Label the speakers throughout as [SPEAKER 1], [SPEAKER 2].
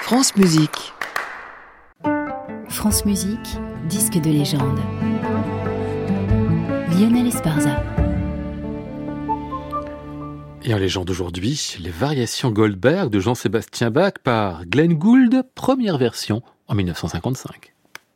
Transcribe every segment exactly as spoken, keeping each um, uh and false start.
[SPEAKER 1] France Musique.
[SPEAKER 2] France Musique, disque de légende. Lionel Esparza.
[SPEAKER 3] Et en légende aujourd'hui, les variations Goldberg de Jean-Sébastien Bach par Glenn Gould, première version en dix-neuf cent cinquante-cinq.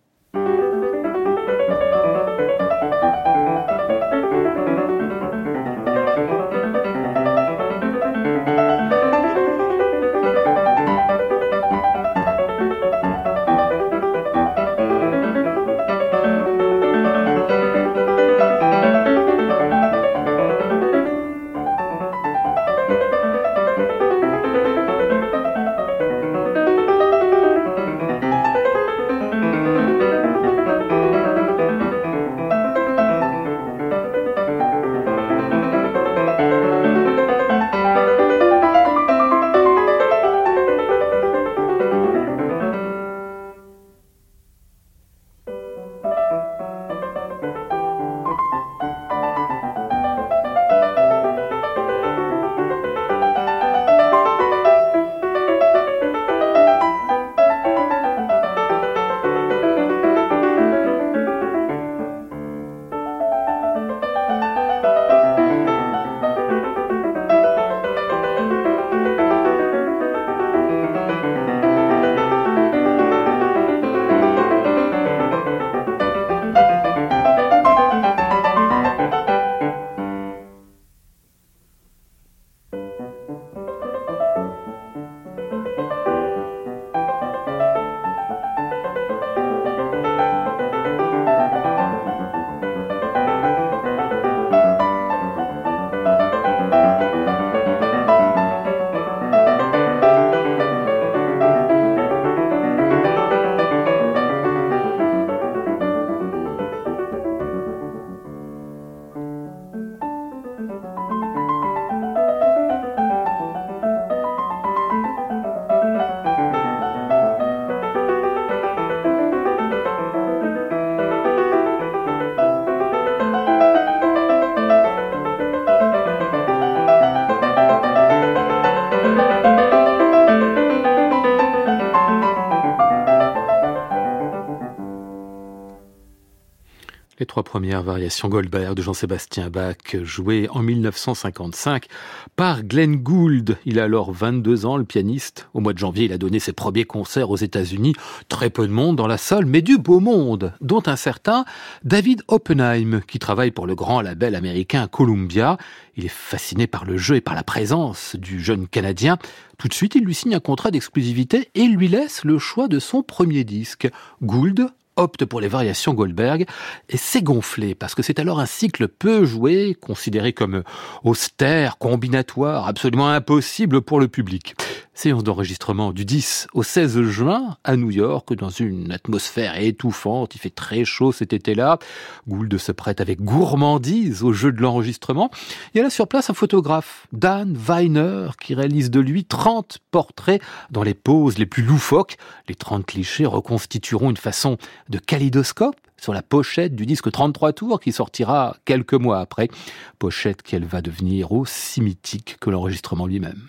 [SPEAKER 3] Les trois premières variations Goldberg de Jean-Sébastien Bach, jouées en dix-neuf cent cinquante-cinq par Glenn Gould. Il a alors vingt-deux ans, le pianiste. Au mois de janvier, il a donné ses premiers concerts aux États-Unis. Très peu de monde dans la salle, mais du beau monde, dont un certain David Oppenheim, qui travaille pour le grand label américain Columbia. Il est fasciné par le jeu et par la présence du jeune Canadien. Tout de suite, il lui signe un contrat d'exclusivité et lui laisse le choix de son premier disque. Gould opte pour les variations Goldberg et c'est gonflé parce que c'est alors un cycle peu joué, considéré comme austère, combinatoire, absolument impossible pour le public. Séance d'enregistrement du dix au seize juin à New York, dans une atmosphère étouffante. Il fait très chaud cet été-là. Gould se prête avec gourmandise au jeu de l'enregistrement. Il y a là sur place un photographe, Dan Weiner, qui réalise de lui trente portraits dans les poses les plus loufoques. Les trente clichés reconstitueront une façon de kaléidoscope sur la pochette du disque trente-trois tours qui sortira quelques mois après. Pochette qu'elle va devenir aussi mythique que l'enregistrement lui-même.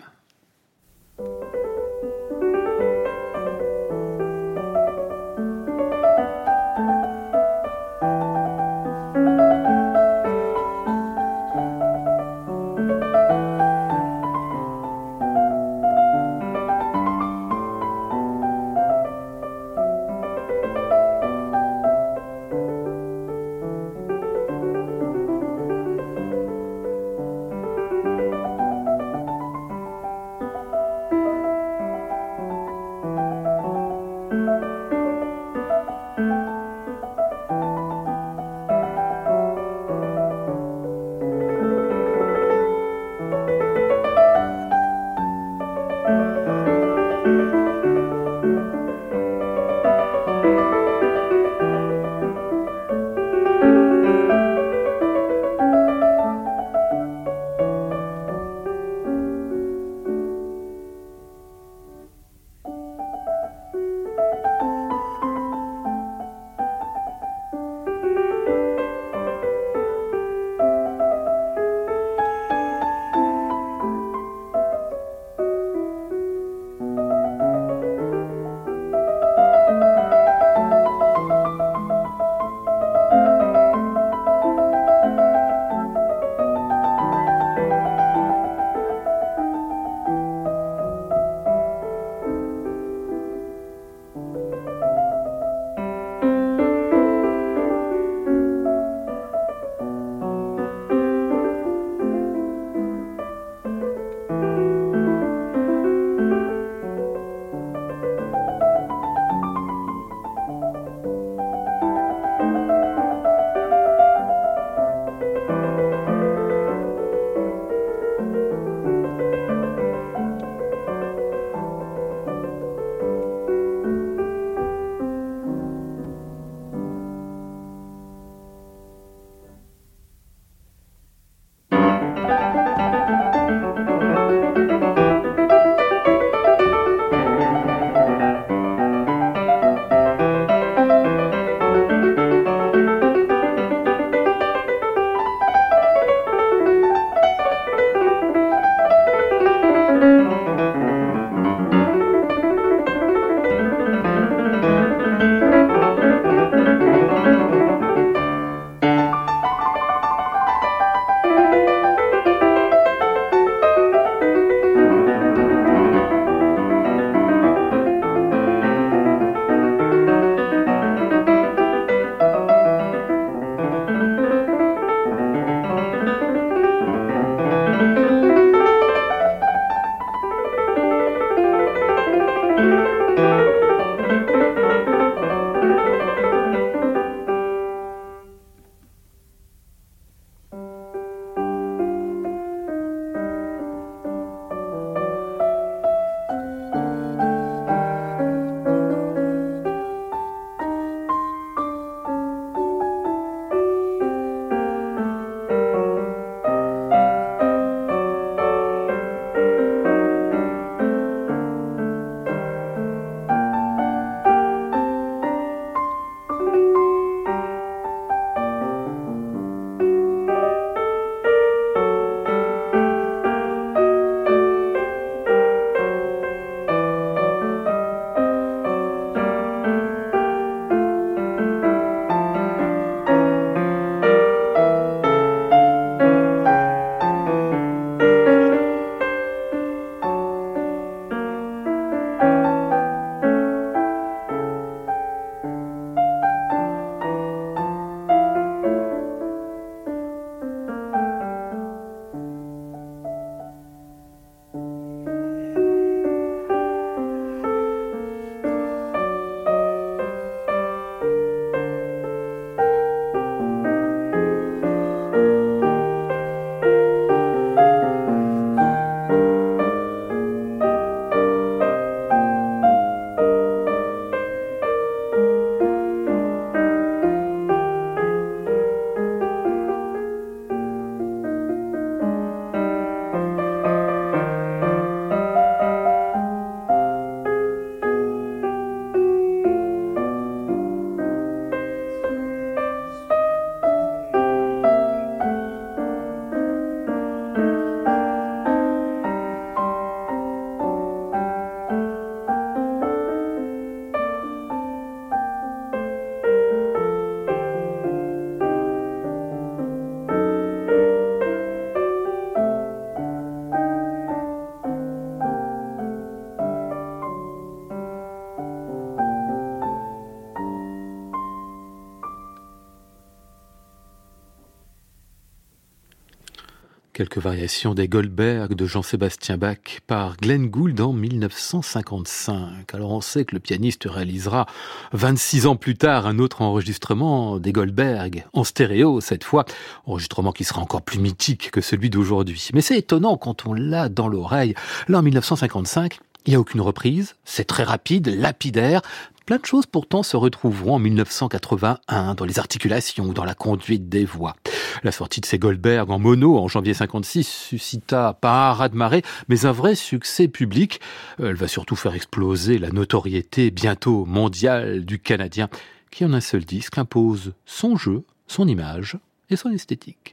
[SPEAKER 3] Quelques variations des Goldberg de Jean-Sébastien Bach par Glenn Gould en mille neuf cent cinquante-cinq. Alors on sait que le pianiste réalisera vingt-six ans plus tard un autre enregistrement des Goldberg, en stéréo cette fois, enregistrement qui sera encore plus mythique que celui d'aujourd'hui. Mais c'est étonnant quand on l'a dans l'oreille. Là en mille neuf cent cinquante-cinq, il n'y a aucune reprise, c'est très rapide, lapidaire. Plein de choses pourtant se retrouveront en mille neuf cent quatre-vingt-un dans les articulations ou dans la conduite des voix. La sortie de ces Goldberg en mono en janvier cinquante-six suscita pas un raz-de-marée, mais un vrai succès public. Elle va surtout faire exploser la notoriété bientôt mondiale du Canadien, qui en un seul disque impose son jeu, son image et son esthétique.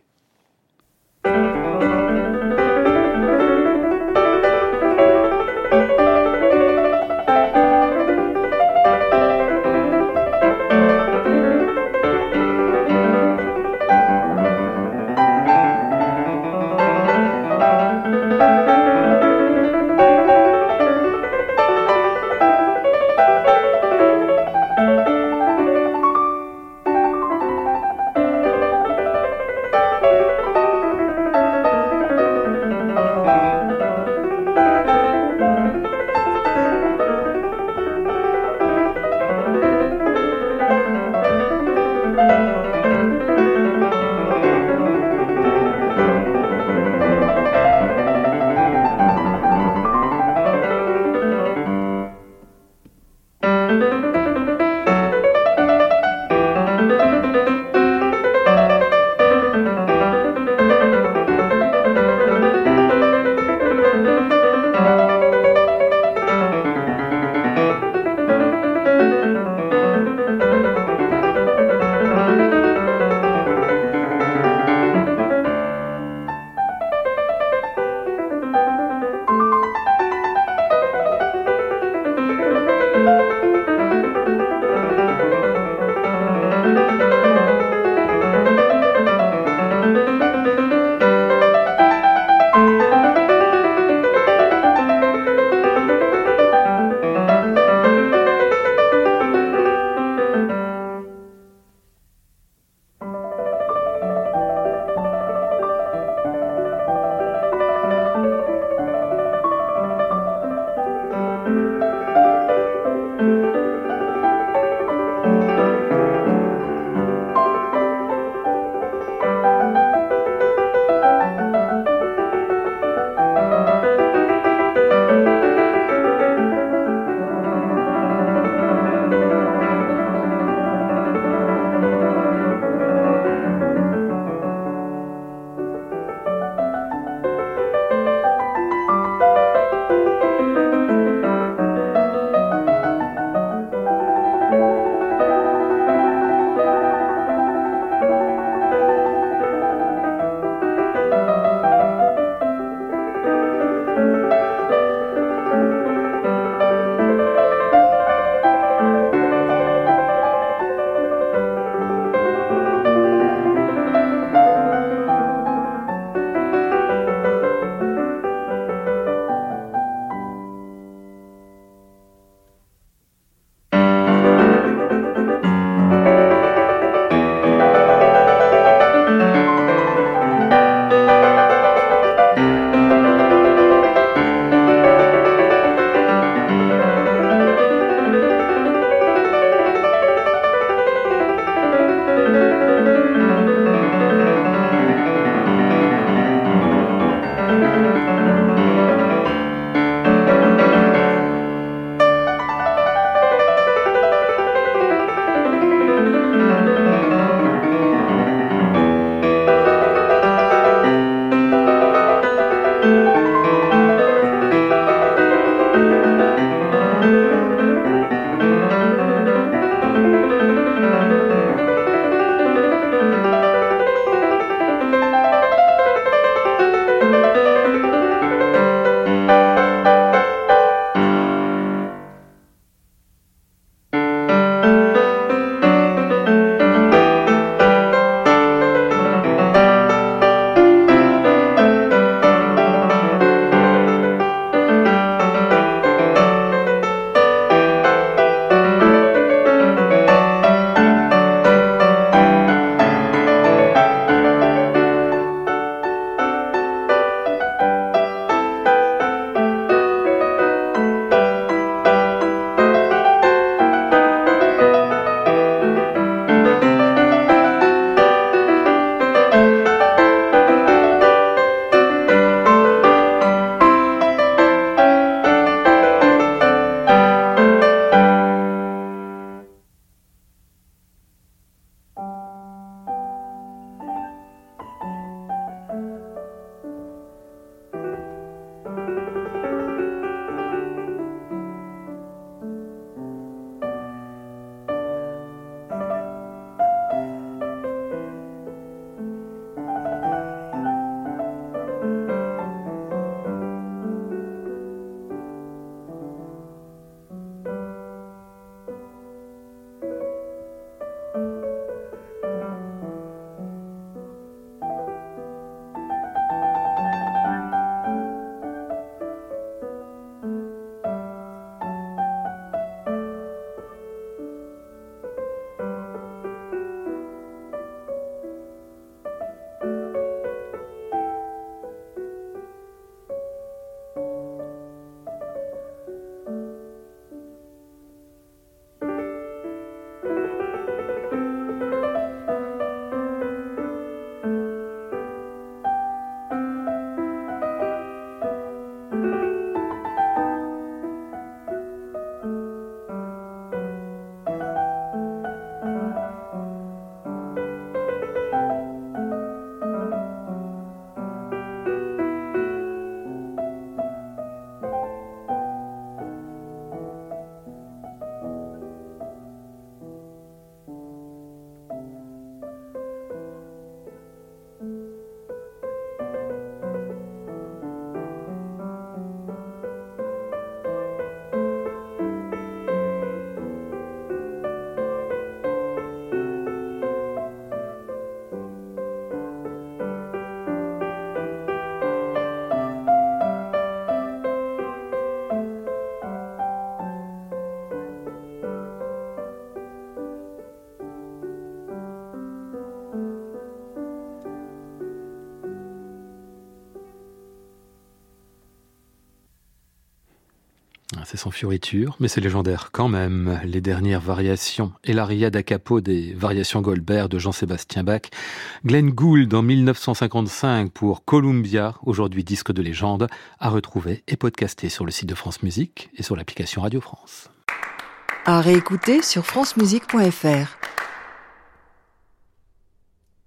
[SPEAKER 3] c'est sans fioriture, mais c'est légendaire quand même. Les dernières variations et l'aria da capo des variations Goldberg de Jean-Sébastien Bach. Glenn Gould en mille neuf cent cinquante-cinq pour Columbia, aujourd'hui disque de légende, à retrouver et podcasté sur le site de France Musique et sur l'application Radio France.
[SPEAKER 1] À réécouter sur francemusique point f r.